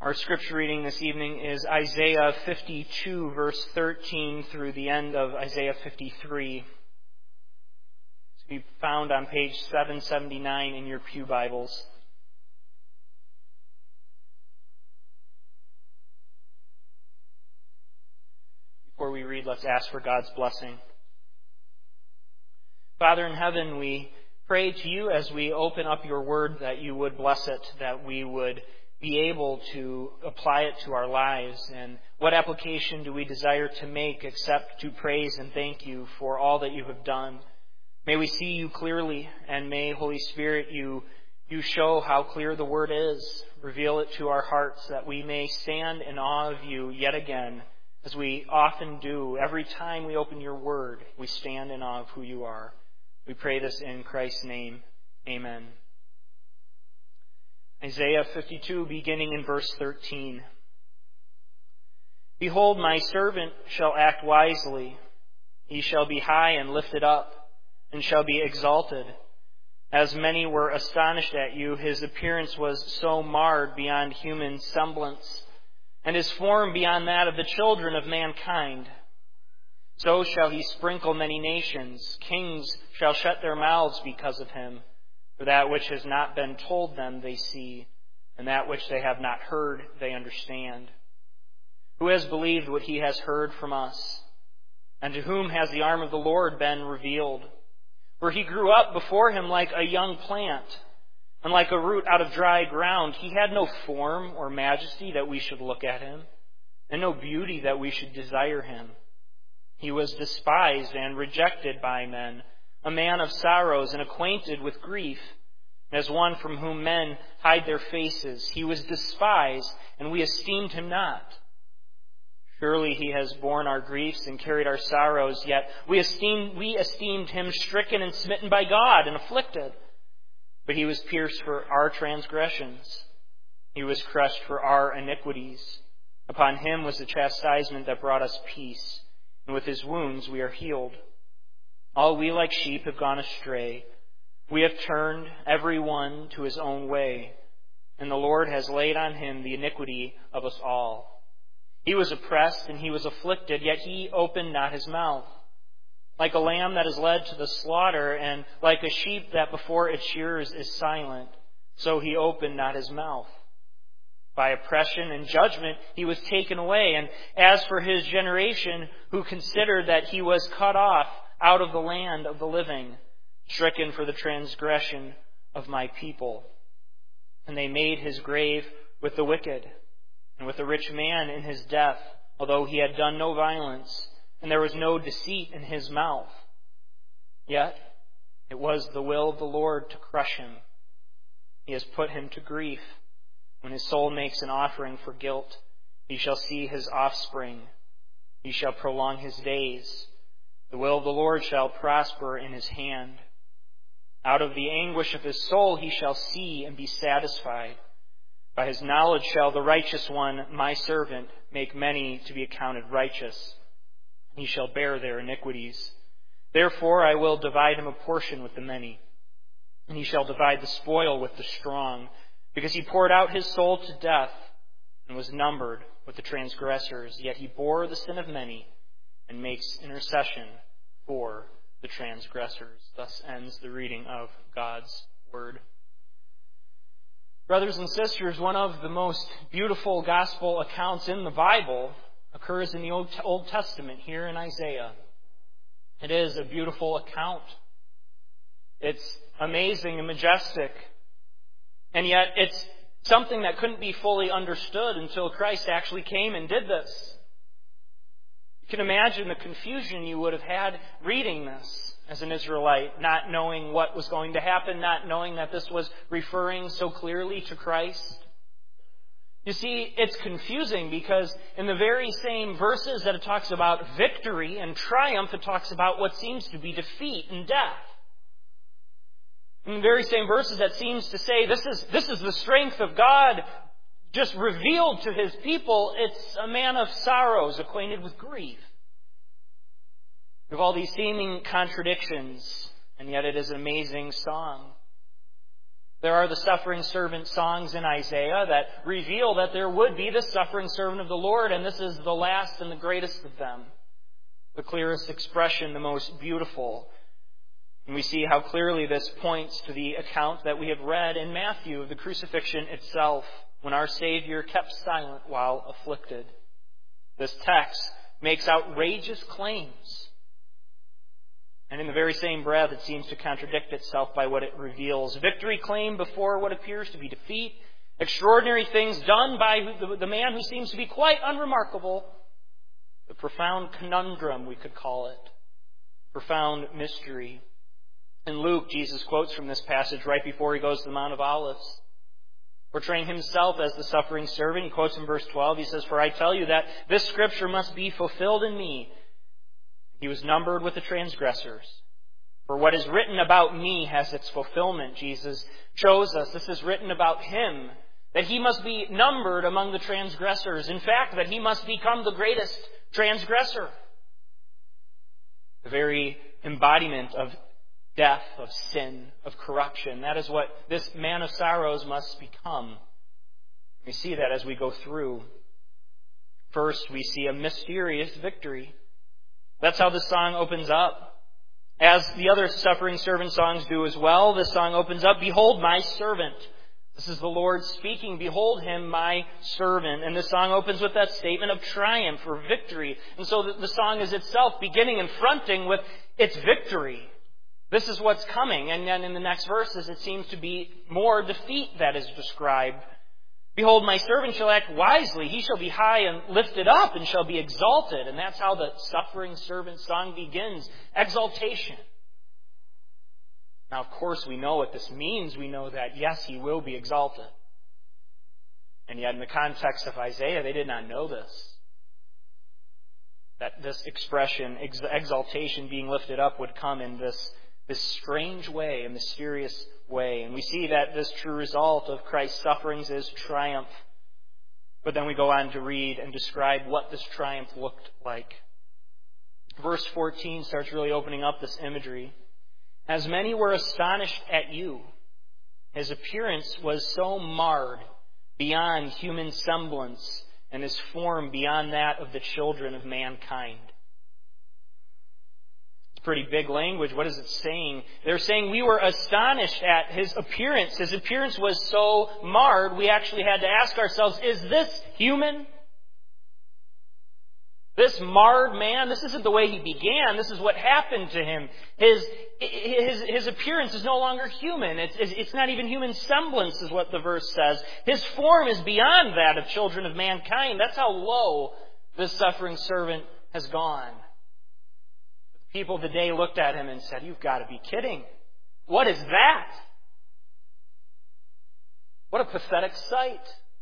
Our scripture reading this evening is Isaiah 52, verse 13 through the end of Isaiah 53. It's to be found on page 779 in your pew Bibles. Before we read, let's ask for God's blessing. Father in heaven, we pray to you as we open up your word that you would bless it, that we would be able to apply it to our lives. And what application do we desire to make except to praise and thank you for all that you have done? May we see you clearly, and may, Holy Spirit, you show how clear the word is. Reveal it to our hearts that we may stand in awe of you yet again, as we often do. Every time we open your word, we stand in awe of who you are. We pray this in Christ's name. Amen. Isaiah 52, beginning in verse 13. Behold, my servant shall act wisely. He shall be high and lifted up, and shall be exalted. As many were astonished at you, his appearance was so marred beyond human semblance, and his form beyond that of the children of mankind. So shall he sprinkle many nations. Kings shall shut their mouths because of him. For that which has not been told them they see, and that which they have not heard they understand. Who has believed what he has heard from us? And to whom has the arm of the Lord been revealed? For he grew up before him like a young plant, and like a root out of dry ground. He had no form or majesty that we should look at him, and no beauty that we should desire him. He was despised and rejected by men, a man of sorrows and acquainted with grief, as one from whom men hide their faces. He was despised, and we esteemed him not. Surely he has borne our griefs and carried our sorrows, yet we esteemed him stricken and smitten by God and afflicted. But he was pierced for our transgressions. He was crushed for our iniquities. Upon him was the chastisement that brought us peace, and with his wounds we are healed. All we like sheep have gone astray. We have turned every one to his own way, and the Lord has laid on him the iniquity of us all. He was oppressed and he was afflicted, yet he opened not his mouth. Like a lamb that is led to the slaughter, and like a sheep that before its shearers is silent, so he opened not his mouth. By oppression and judgment he was taken away. And as for his generation, who considered that he was cut off out of the land of the living, stricken for the transgression of my people. And they made his grave with the wicked, and with the rich man in his death, although he had done no violence, and there was no deceit in his mouth. Yet it was the will of the Lord to crush him. He has put him to grief. When his soul makes an offering for guilt, he shall see his offspring. He shall prolong his days. The will of the Lord shall prosper in his hand. Out of the anguish of his soul he shall see and be satisfied. By his knowledge shall the righteous one, my servant, make many to be accounted righteous. He shall bear their iniquities. Therefore I will divide him a portion with the many, and he shall divide the spoil with the strong, because he poured out his soul to death and was numbered with the transgressors. Yet he bore the sin of many and makes intercession for the transgressors. Thus ends the reading of God's Word. Brothers and sisters, one of the most beautiful gospel accounts in the Bible occurs in the Old Testament, here in Isaiah. It is a beautiful account. It's amazing and majestic. And yet it's something that couldn't be fully understood until Christ actually came and did this. You can imagine the confusion you would have had reading this as an Israelite, not knowing what was going to happen, not knowing that this was referring so clearly to Christ. You see, it's confusing because in the very same verses that it talks about victory and triumph, it talks about what seems to be defeat and death. In the very same verses that seems to say this is the strength of God just revealed to his people, it's a man of sorrows, acquainted with grief. We have all these seeming contradictions, and yet it is an amazing song. There are the suffering servant songs in Isaiah that reveal that there would be this suffering servant of the Lord, and this is the last and the greatest of them. The clearest expression, the most beautiful. And we see how clearly this points to the account that we have read in Matthew of the crucifixion itself, when our Savior kept silent while afflicted. This text makes outrageous claims. And in the very same breath, it seems to contradict itself by what it reveals. Victory claimed before what appears to be defeat. Extraordinary things done by the man who seems to be quite unremarkable. The profound conundrum, we could call it. Profound mystery. In Luke, Jesus quotes from this passage right before he goes to the Mount of Olives. Portraying himself as the suffering servant, he quotes in verse 12, he says, "For I tell you that this scripture must be fulfilled in me. He was numbered with the transgressors. For what is written about me has its fulfillment." Jesus shows us this is written about him, that he must be numbered among the transgressors. In fact, that he must become the greatest transgressor. The very embodiment of death, of sin, of corruption. That is what this man of sorrows must become. We see that as we go through. First, we see a mysterious victory. That's how the song opens up. As the other suffering servant songs do as well, this song opens up, "Behold my servant." This is the Lord speaking. "Behold him, my servant." And the song opens with that statement of triumph or victory. And so the song is itself beginning and fronting with its victory. This is what's coming. And then in the next verses, it seems to be more defeat that is described. "Behold, my servant shall act wisely. He shall be high and lifted up and shall be exalted." And that's how the suffering servant song begins. Exaltation. Now, of course, we know what this means. We know that, yes, he will be exalted. And yet, in the context of Isaiah, they did not know this. That this expression, exaltation, being lifted up, would come in this strange way, a mysterious way. And we see that this true result of Christ's sufferings is triumph. But then we go on to read and describe what this triumph looked like. Verse 14 starts really opening up this imagery. "As many were astonished at you, his appearance was so marred beyond human semblance, and his form beyond that of the children of mankind." Pretty big language. What is it saying? They're saying we were astonished at his appearance. His appearance was so marred, we actually had to ask ourselves, is this human? This marred man, this isn't the way he began. This is what happened to him. His appearance is no longer human. It's not even human semblance, is what the verse says. His form is beyond that of children of mankind. That's how low this suffering servant has gone. People today looked at him and said, "You've got to be kidding. What is that? What a pathetic sight.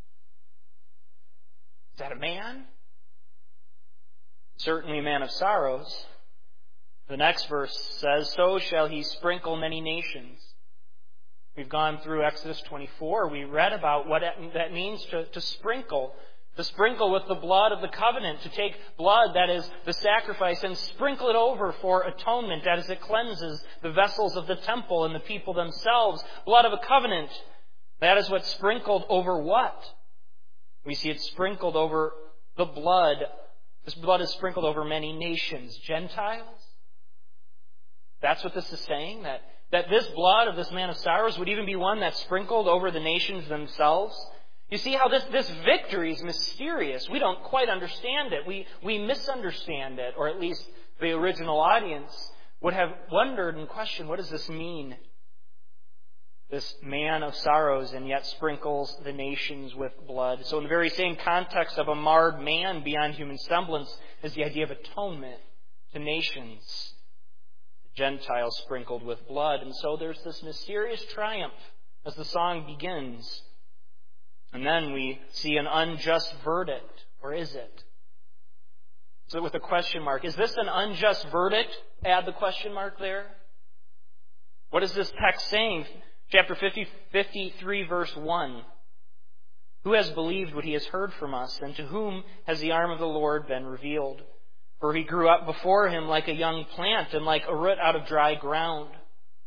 Is that a man?" Certainly a man of sorrows. The next verse says, "So shall he sprinkle many nations." We've gone through Exodus 24. We read about what that means to sprinkle. To sprinkle with the blood of the covenant, to take blood that is the sacrifice and sprinkle it over for atonement as it cleanses the vessels of the temple and the people themselves. Blood of a covenant. That is what's sprinkled over what? We see it sprinkled over the blood. This blood is sprinkled over many nations. Gentiles? That's what this is saying? That this blood of this man of sorrows would even be one that's sprinkled over the nations themselves? You see how this victory is mysterious. We don't quite understand it. We misunderstand it, or at least the original audience would have wondered and questioned, what does this mean? This man of sorrows and yet sprinkles the nations with blood. So in the very same context of a marred man beyond human semblance is the idea of atonement to nations. The Gentiles sprinkled with blood. And so there's this mysterious triumph as the song begins. And then we see an unjust verdict. Or is it? So with a question mark. Is this an unjust verdict? Add the question mark there. What is this text saying? Chapter 53, verse 1. "Who has believed what he has heard from us, and to whom has the arm of the Lord been revealed? For he grew up before him like a young plant and like a root out of dry ground.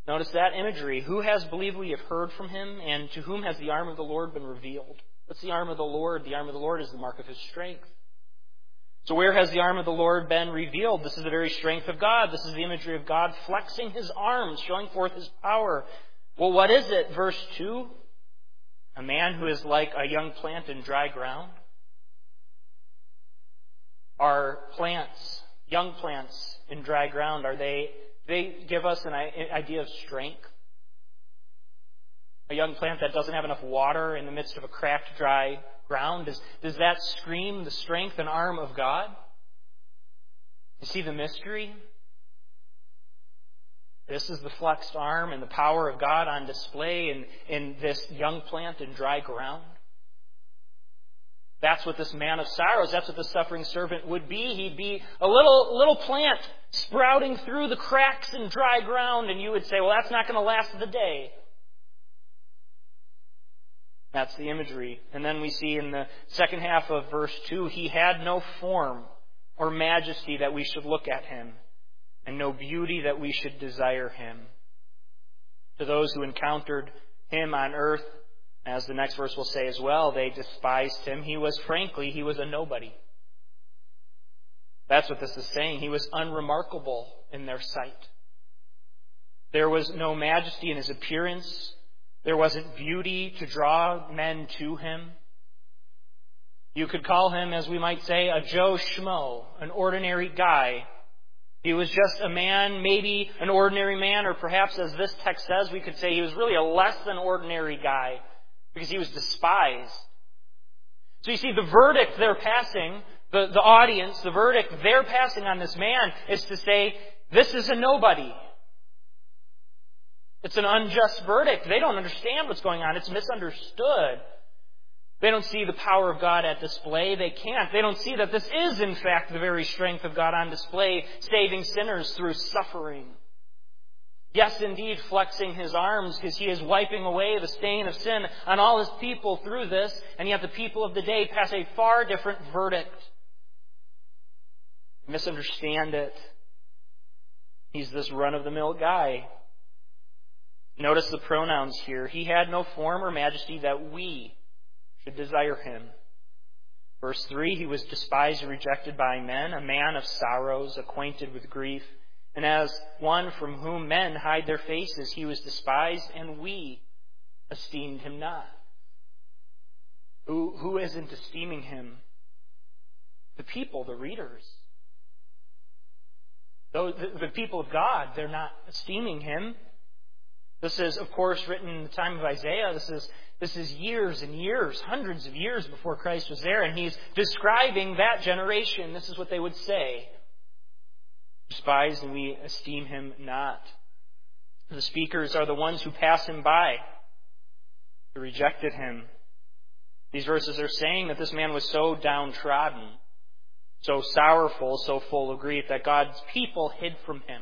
Notice that imagery. Who has believed we have heard from him, and to whom has the arm of the Lord been revealed? What's the arm of the Lord? The arm of the Lord is the mark of his strength. So where has the arm of the Lord been revealed? This is the very strength of God. This is the imagery of God flexing his arms, showing forth his power. Well, what is it? Verse 2, a man who is like a young plant in dry ground. Are plants, young plants in dry ground, they give us an idea of strength? A young plant that doesn't have enough water in the midst of a cracked, dry ground, does that scream the strength and arm of God? You see the mystery? This is the flexed arm and the power of God on display in this young plant in dry ground. That's what this man of sorrows, that's what the suffering servant would be. He'd be a little plant sprouting through the cracks in dry ground, and you would say, well, that's not going to last the day. That's the imagery. And then we see in the second half of verse 2, he had no form or majesty that we should look at him, and no beauty that we should desire him. To those who encountered him on earth, as the next verse will say as well, they despised him. He was a nobody. That's what this is saying. He was unremarkable in their sight. There was no majesty in his appearance. There wasn't beauty to draw men to him. You could call him, as we might say, a Joe Schmo, an ordinary guy. He was just a man, maybe an ordinary man, or perhaps, as this text says, we could say he was really a less than ordinary guy, because he was despised. So you see, the verdict they're passing, the audience, the verdict they're passing on this man is to say, this is a nobody. It's an unjust verdict. They don't understand what's going on. It's misunderstood. They don't see the power of God at display. They can't. They don't see that this is, in fact, the very strength of God on display, saving sinners through suffering. Yes, indeed, flexing his arms because he is wiping away the stain of sin on all his people through this, and yet the people of the day pass a far different verdict. Misunderstand it. He's this run-of-the-mill guy. Notice the pronouns here. He had no form or majesty that we should desire him. Verse 3, he was despised and rejected by men, a man of sorrows, acquainted with grief. And as one from whom men hide their faces, he was despised, and we esteemed him not. Who isn't esteeming him? The people, the readers. The people of God, they're not esteeming him. This is, of course, written in the time of Isaiah. This is years and years, hundreds of years before Christ was there, and he's describing that generation. This is what they would say. Despised, and we esteem him not. The speakers are the ones who pass him by, who rejected him. These verses are saying that this man was so downtrodden, so sorrowful, so full of grief, that God's people hid from him.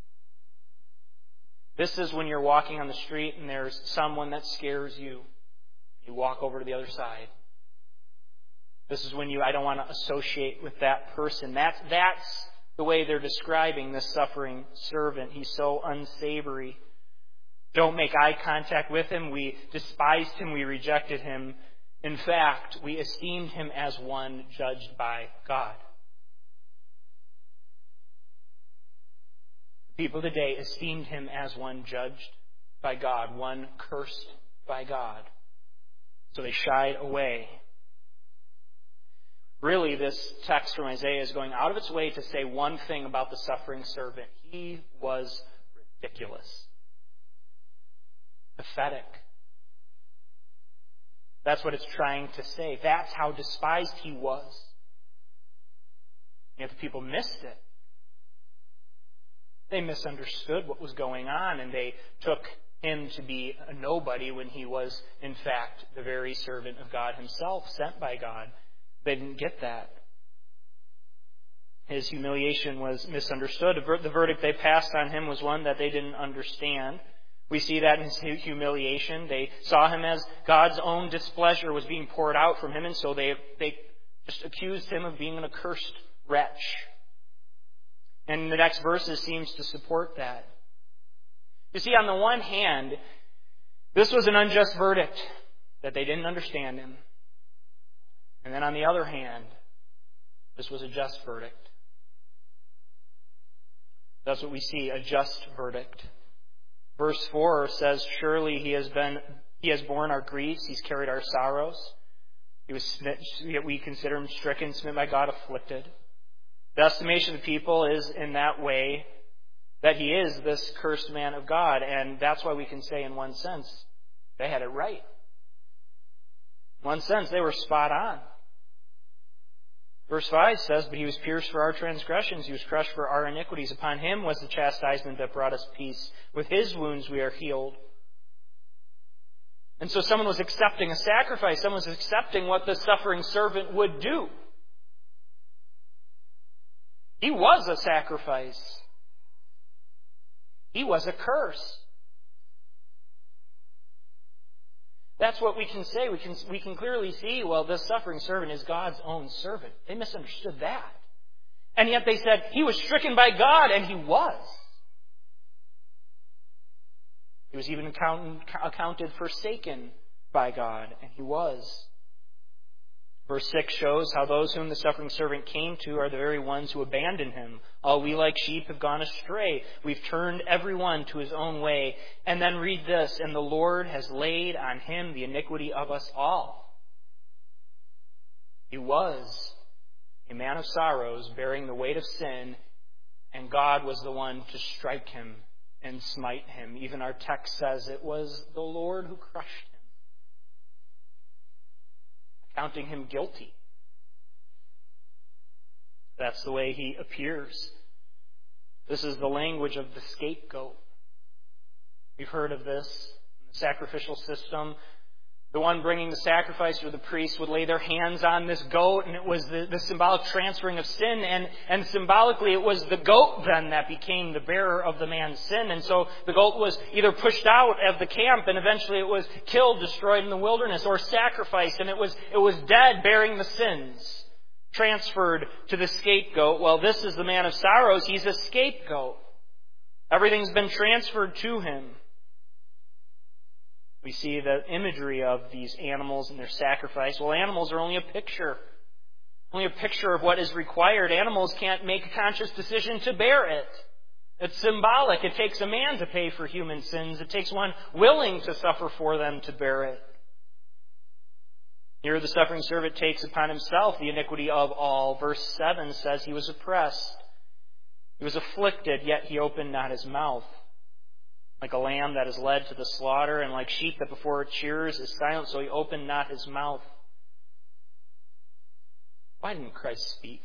This is when you're walking on the street and there's someone that scares you. You walk over to the other side. This is when I don't want to associate with that person. That's the way they're describing this suffering servant. He's so unsavory. Don't make eye contact with him. We despised him. We rejected him. In fact, we esteemed him as one judged by God. People today esteemed him as one judged by God, one cursed by God. So they shied away. Really, this text from Isaiah is going out of its way to say one thing about the suffering servant. He was ridiculous. Pathetic. That's what it's trying to say. That's how despised he was. Yet the people missed it. They misunderstood what was going on, and they took him to be a nobody when he was, in fact, the very servant of God himself, sent by God. They didn't get that. His humiliation was misunderstood. The verdict they passed on him was one that they didn't understand. We see that in his humiliation. They saw him as God's own displeasure was being poured out from him, and so they just accused him of being an accursed wretch. And the next verses seems to support that. You see, on the one hand, this was an unjust verdict that they didn't understand him. And then on the other hand, this was a just verdict. That's what we see, a just verdict. Verse 4 says, surely he has borne our griefs, he's carried our sorrows. He was smitten, yet we consider him stricken, smitten by God, afflicted. The estimation of the people is in that way that he is this cursed man of God. And that's why we can say in one sense, they had it right. In one sense, they were spot on. Verse 5 says, but he was pierced for our transgressions, he was crushed for our iniquities. Upon him was the chastisement that brought us peace. With his wounds we are healed. And so someone was accepting a sacrifice. Someone was accepting what the suffering servant would do. He was a sacrifice. He was a curse. That's what we can say. We can clearly see, well, this suffering servant is God's own servant. They misunderstood that. And yet they said, he was stricken by God, and he was. He was even accounted forsaken by God, and he was. Verse 6 shows how those whom the suffering servant came to are the very ones who abandoned him. All we like sheep have gone astray. We've turned everyone to his own way. And then read this, and the Lord has laid on him the iniquity of us all. He was a man of sorrows, bearing the weight of sin, and God was the one to strike him and smite him. Even our text says it was the Lord who crushed him, counting him guilty. That's the way he appears. This is the language of the scapegoat. We've heard of this in the sacrificial system. The one bringing the sacrifice, or the priest, would lay their hands on this goat, and it was the symbolic transferring of sin, and symbolically it was the goat then that became the bearer of the man's sin. And so the goat was either pushed out of the camp, and eventually it was killed, destroyed in the wilderness, or sacrificed, and it was dead, bearing the sins, transferred to the scapegoat. Well, this is the man of sorrows. He's a scapegoat. Everything's been transferred to him. We see the imagery of these animals and their sacrifice. Well, animals are only a picture of what is required. Animals can't make a conscious decision to bear it. It's symbolic. It takes a man to pay for human sins. It takes one willing to suffer for them to bear it. Here the suffering servant takes upon himself the iniquity of all. Verse 7 says he was oppressed. He was afflicted, yet he opened not his mouth. Like a lamb that is led to the slaughter, and like sheep that before its shearers is silent, so he opened not his mouth. Why didn't Christ speak?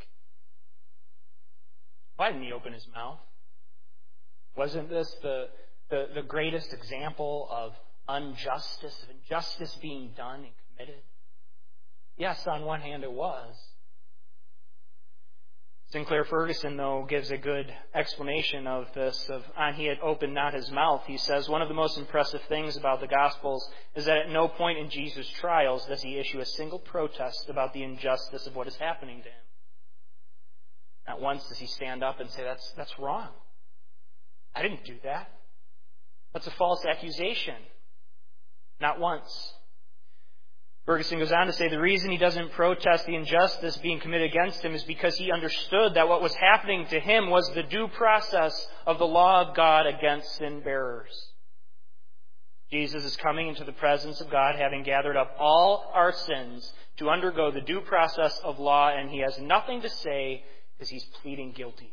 Why didn't he open his mouth? Wasn't this the greatest example of injustice being done and committed? Yes, on one hand it was. Sinclair Ferguson, though, gives a good explanation of this, he had opened not his mouth. He says, one of the most impressive things about the Gospels is that at no point in Jesus' trials does he issue a single protest about the injustice of what is happening to him. Not once does he stand up and say, that's wrong. I didn't do that. That's a false accusation. Not once. Ferguson goes on to say the reason he doesn't protest the injustice being committed against him is because he understood that what was happening to him was the due process of the law of God against sin bearers. Jesus is coming into the presence of God, having gathered up all our sins to undergo the due process of law, and he has nothing to say because he's pleading guilty.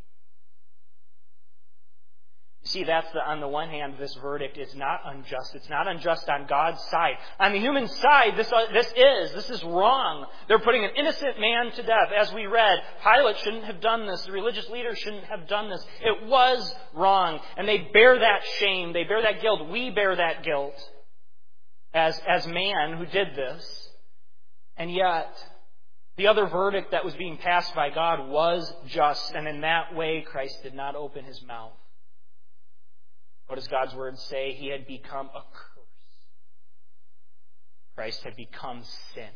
You see, on the one hand, this verdict is not unjust. It's not unjust on God's side. On the human side, this is wrong. They're putting an innocent man to death. As we read, Pilate shouldn't have done this. The religious leaders shouldn't have done this. It was wrong. And they bear that shame. They bear that guilt. We bear that guilt as man who did this. And yet, the other verdict that was being passed by God was just. And in that way, Christ did not open his mouth. What does God's word say? He had become a curse. Christ had become sin.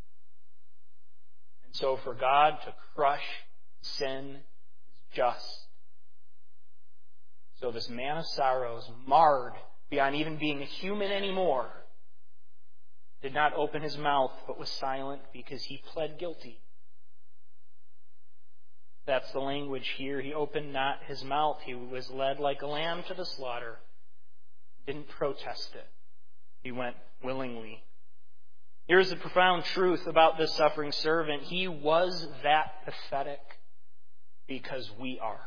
And so for God to crush sin is just. So this man of sorrows, marred beyond even being a human anymore, did not open his mouth, but was silent because he pled guilty. That's the language here. He opened not his mouth. He was led like a lamb to the slaughter. Didn't protest it. He went willingly. Here's the profound truth about this suffering servant. He was that pathetic because we are.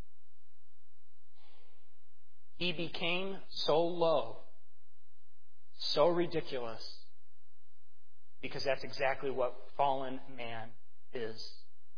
He became so low, so ridiculous, because that's exactly what fallen man is.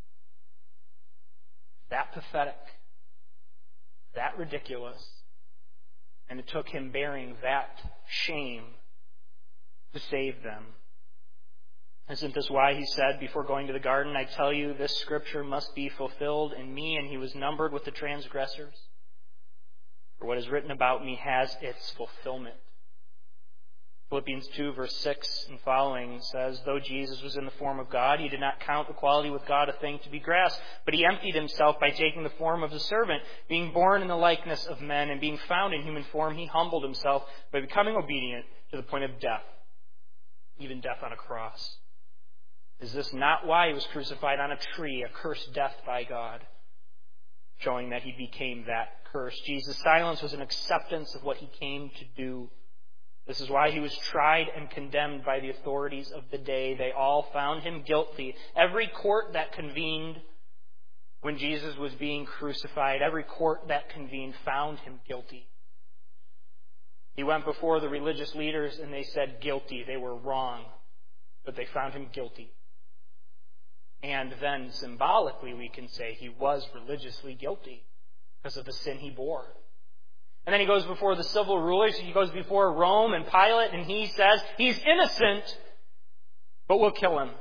That pathetic, that ridiculous, and it took him bearing that shame to save them. Isn't this why he said before going to the garden, I tell you, this scripture must be fulfilled in me, and he was numbered with the transgressors? For what is written about me has its fulfillment. Philippians 2 verse 6 and following says, though Jesus was in the form of God, he did not count equality with God a thing to be grasped, but he emptied himself by taking the form of a servant, being born in the likeness of men, and being found in human form, he humbled himself by becoming obedient to the point of death, even death on a cross. Is this not why he was crucified on a tree, a cursed death by God, showing that he became that curse? Jesus' silence was an acceptance of what he came to do. This is why he was tried and condemned by the authorities of the day. They all found him guilty. Every court that convened when Jesus was being crucified, every court that convened found him guilty. He went before the religious leaders and they said guilty. They were wrong, but they found him guilty. And then symbolically we can say he was religiously guilty because of the sin he bore. And then he goes before the civil rulers, he goes before Rome and Pilate, and he says he's innocent, but we'll kill him.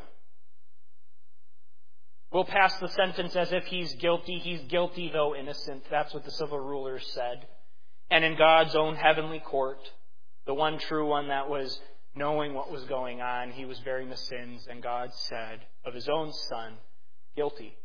We'll pass the sentence as if he's guilty though innocent. That's what the civil rulers said. And in God's own heavenly court, the one true one that was knowing what was going on, he was bearing the sins, and God said of his own Son, guilty.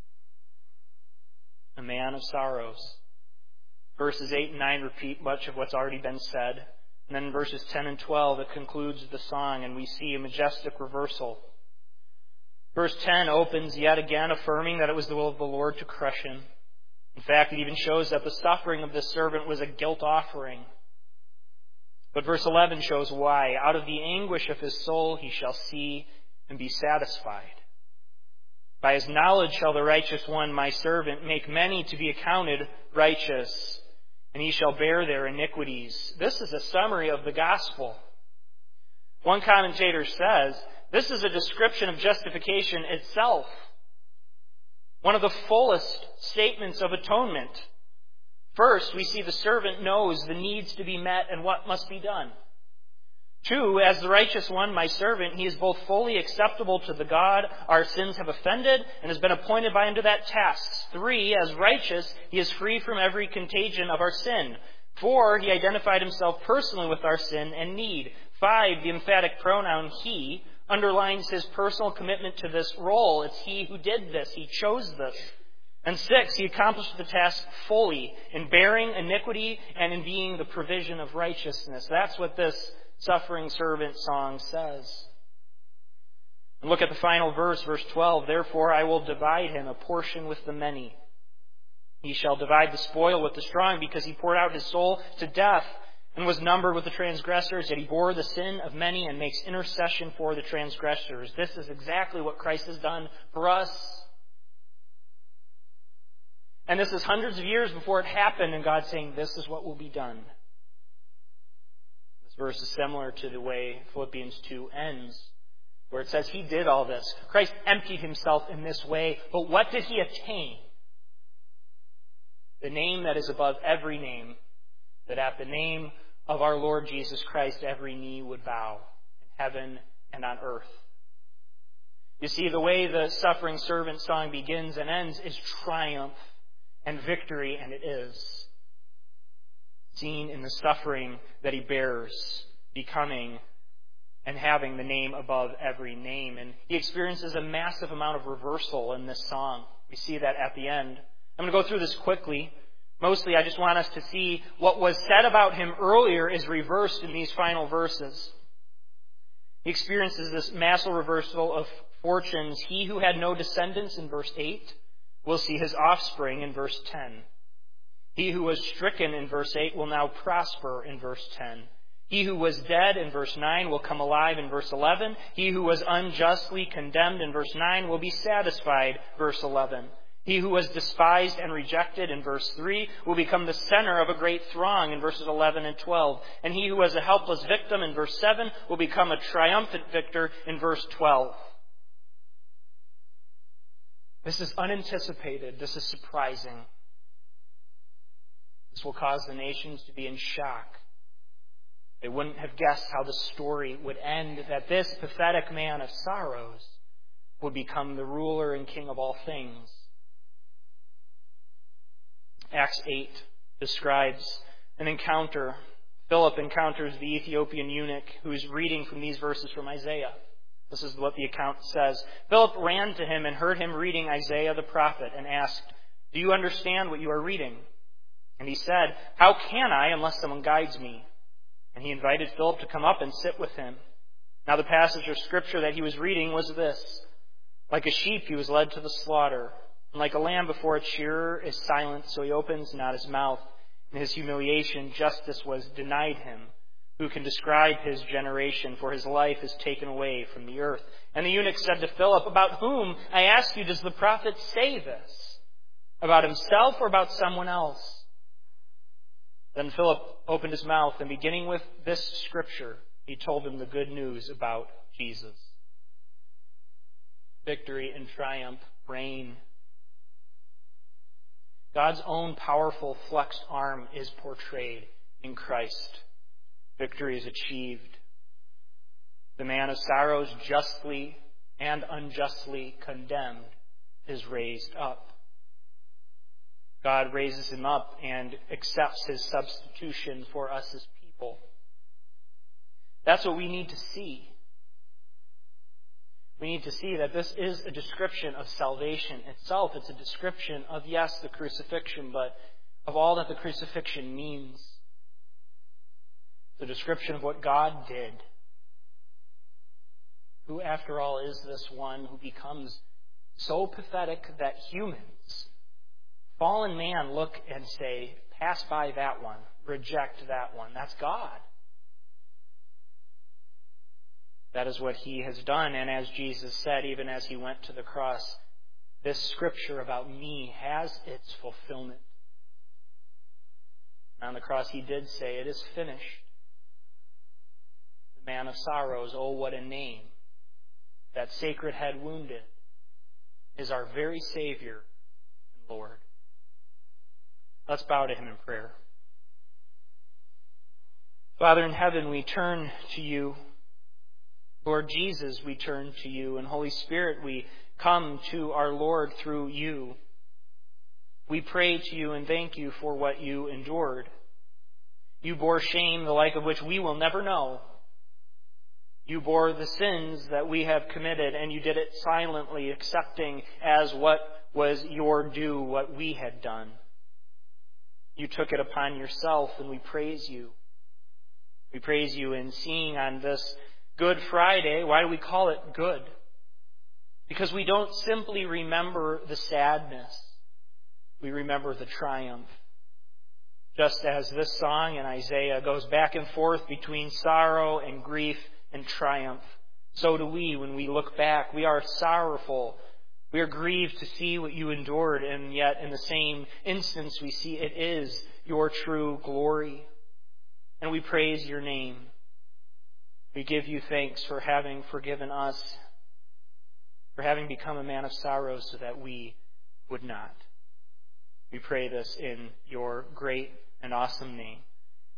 A man of sorrows. Verses 8 and 9 repeat much of what's already been said. And then in verses 10 and 12, it concludes the song, and we see a majestic reversal. Verse 10 opens yet again, affirming that it was the will of the Lord to crush him. In fact, it even shows that the suffering of this servant was a guilt offering. But verse 11 shows why. Out of the anguish of his soul he shall see and be satisfied. By his knowledge shall the righteous one, my servant, make many to be accounted righteous, and he shall bear their iniquities. This is a summary of the gospel. One commentator says, this is a description of justification itself. One of the fullest statements of atonement. First, we see the servant knows the needs to be met and what must be done. 2, as the righteous one, my servant, he is both fully acceptable to the God our sins have offended and has been appointed by him to that task. 3, as righteous, he is free from every contagion of our sin. 4, he identified himself personally with our sin and need. 5, the emphatic pronoun he underlines his personal commitment to this role. It's he who did this. He chose this. And 6, he accomplished the task fully in bearing iniquity and in being the provision of righteousness. That's what this suffering servant song says. And look at the final verse, verse 12. Therefore I will divide him a portion with the many. He shall divide the spoil with the strong, because he poured out his soul to death and was numbered with the transgressors, yet he bore the sin of many and makes intercession for the transgressors. This is exactly what Christ has done for us. And this is hundreds of years before it happened, and God's saying this is what will be done. This verse is similar to the way Philippians 2 ends, where it says he did all this. Christ emptied himself in this way, but what did he attain? The name that is above every name, that at the name of our Lord Jesus Christ every knee would bow, in heaven and on earth. You see, the way the suffering servant song begins and ends is triumph and victory, and it is seen in the suffering that he bears, becoming and having the name above every name. And he experiences a massive amount of reversal in this song. We see that at the end. I'm going to go through this quickly. Mostly, I just want us to see what was said about him earlier is reversed in these final verses. He experiences this massive reversal of fortunes. He who had no descendants in verse 8 will see his offspring in verse 10. He who was stricken in verse 8 will now prosper in verse 10. He who was dead in verse 9 will come alive in verse 11. He who was unjustly condemned in verse 9 will be satisfied, verse 11. He who was despised and rejected in verse 3 will become the center of a great throng in verses 11 and 12. And he who was a helpless victim in verse 7 will become a triumphant victor in verse 12. This is unanticipated. This is surprising. This will cause the nations to be in shock. They wouldn't have guessed how the story would end, that this pathetic man of sorrows would become the ruler and king of all things. Acts 8 describes an encounter. Philip encounters the Ethiopian eunuch who is reading from these verses from Isaiah. This is what the account says. Philip ran to him and heard him reading Isaiah the prophet and asked, "Do you understand what you are reading?" And he said, "How can I unless someone guides me?" And he invited Philip to come up and sit with him. Now the passage of Scripture that he was reading was this: "Like a sheep he was led to the slaughter, and like a lamb before its shearer is silent, so he opens not his mouth. In his humiliation justice was denied him. Who can describe his generation? For his life is taken away from the earth." And the eunuch said to Philip, "About whom, I ask you, does the prophet say this? About himself or about someone else?" Then Philip opened his mouth, and beginning with this scripture, he told him the good news about Jesus. Victory and triumph reign. God's own powerful flexed arm is portrayed in Christ. Victory is achieved. The man of sorrows, justly and unjustly condemned, is raised up. God raises him up and accepts his substitution for us as people. That's what we need to see. We need to see that this is a description of salvation itself. It's a description of, yes, the crucifixion, but of all that the crucifixion means. It's a description of what God did. Who, after all, is this one who becomes so pathetic that humans, fallen man, look and say, pass by that one, reject that one. That's God. That is what he has done. And as Jesus said, even as he went to the cross, this scripture about me has its fulfillment. On the cross he did say, "It is finished." The man of sorrows, oh what a name. That sacred head wounded is our very Savior and Lord. Let's bow to him in prayer. Father in heaven, we turn to you. Lord Jesus, we turn to you. And Holy Spirit, we come to our Lord through you. We pray to you and thank you for what you endured. You bore shame, the like of which we will never know. You bore the sins that we have committed, and you did it silently, accepting as what was your due, what we had done. You took it upon yourself, and we praise you. We praise you in seeing on this Good Friday. Why do we call it good? Because we don't simply remember the sadness. We remember the triumph. Just as this song in Isaiah goes back and forth between sorrow and grief and triumph, so do we when we look back. We are sorrowful. We are grieved to see what you endured, and yet in the same instance we see it is your true glory. And we praise your name. We give you thanks for having forgiven us, for having become a man of sorrows so that we would not. We pray this in your great and awesome name.